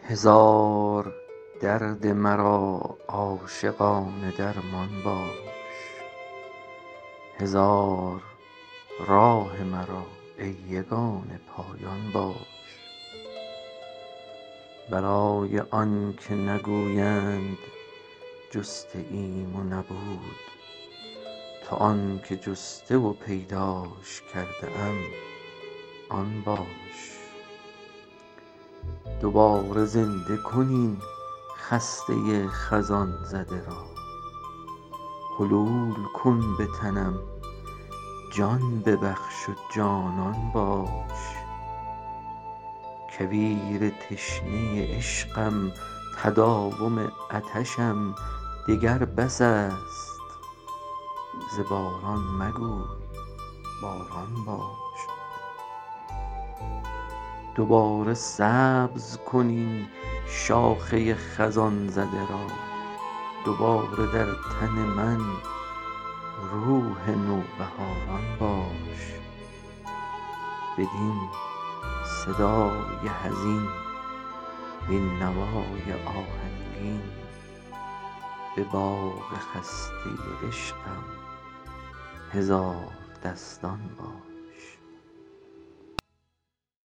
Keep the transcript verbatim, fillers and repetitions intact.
هزار درد مرا عاشقانه درمان باش، هزار راه مرا ای یگانه پایان باش. برای آن که نگویند جسته ایم و نبود، تو آن که جسته و پیداش کرده ام آن باش. دوباره زنده کن این خسته خزان زده را، حلول کن به تنم جان ببخش و جانان باش. کویر تشنه عشقم تداوم عطشم دگر بس است، ز باران مگوی باران باش. دوباره سبز کن این شاخه خزان زده را، دوباره در تن من روح نوبهاران باش. بدین صدای حزین وین نوای آهنگین، به باغ خسته عشقم هزار دستان باش.